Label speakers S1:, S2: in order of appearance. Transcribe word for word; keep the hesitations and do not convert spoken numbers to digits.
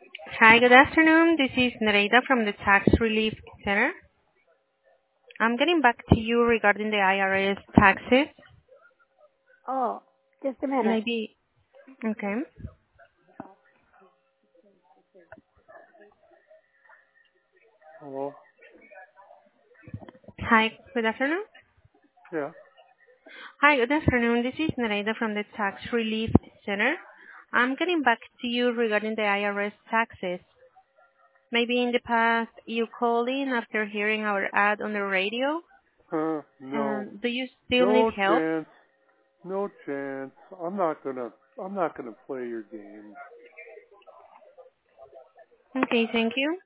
S1: Hi, good afternoon. This is Nereida from the Tax Relief Center. I'm getting back to you regarding the I R S taxes.
S2: Oh, just a minute.
S1: Maybe, okay.
S3: Hello?
S1: Hi, good afternoon.
S3: Yeah.
S1: Hi, good afternoon. This is Nereida from the Tax Relief Center. I'm getting back to you regarding the I R S taxes. Maybe in the past you called in after hearing our ad on the radio.
S3: Uh, no.
S1: Um, do you still need
S3: No
S1: help?
S3: chance. No chance. I'm not gonna, I'm not gonna play your game.
S1: Okay, thank you.